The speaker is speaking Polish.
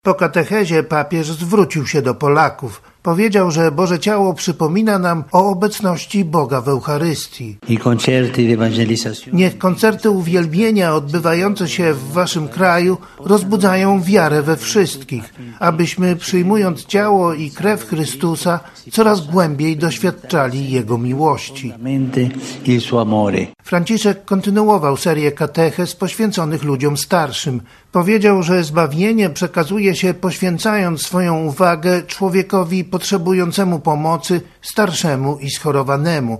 Po katechezie papież zwrócił się do Polaków. Powiedział, że Boże Ciało przypomina nam o obecności Boga w Eucharystii. Niech koncerty uwielbienia odbywające się w waszym kraju rozbudzają wiarę we wszystkich, abyśmy przyjmując ciało i krew Chrystusa coraz głębiej doświadczali Jego miłości. Franciszek kontynuował serię katechez poświęconych ludziom starszym. Powiedział, że zbawienie przekazuje się poświęcając swoją uwagę człowiekowi potrzebującemu pomocy, starszemu i schorowanemu.